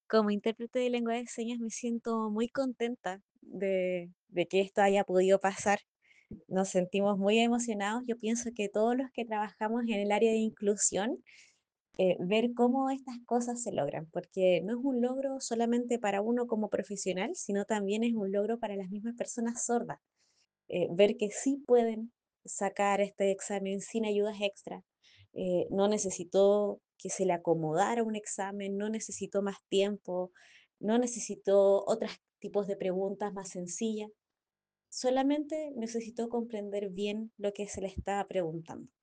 Como intérprete de lengua de señas me siento muy contenta de que esto haya podido pasar. Nos sentimos muy emocionados. Yo pienso que todos los que trabajamos en el área de inclusión, ver cómo estas cosas se logran, porque no es un logro solamente para uno como profesional, sino también es un logro para las mismas personas sordas. Ver que sí pueden sacar este examen sin ayudas extra. No necesitó que se le acomodara un examen, no necesitó más tiempo, no necesitó otros tipos de preguntas más sencillas, solamente necesitó comprender bien lo que se le estaba preguntando.